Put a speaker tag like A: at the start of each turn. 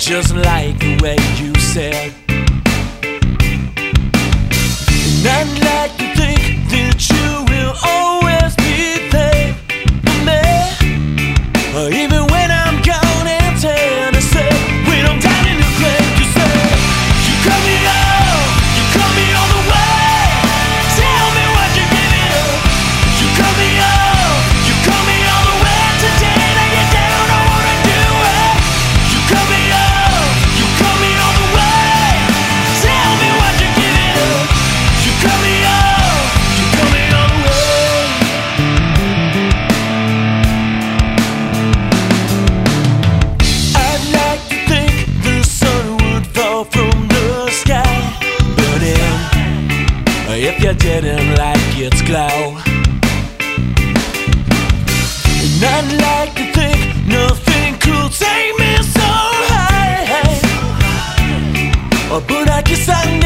A: just like the way you said. And I'd like to think that you will always be there for me, even when I'm gone and tan. I say, when I'm down in the grave, you say, you cut me off, you cut me all the way. Tell me what you're giving up. You cut me off, you cut me all the way. Today lay it down, I wanna do it. You cut me off, you cut me all the way. Tell me what you're giving up. You cut me off, you cut me all the way. I'd like to think the sun would fall from the sky, burning if you didn't like its glow. And I'd like to think nothing could take me so high, but I guess I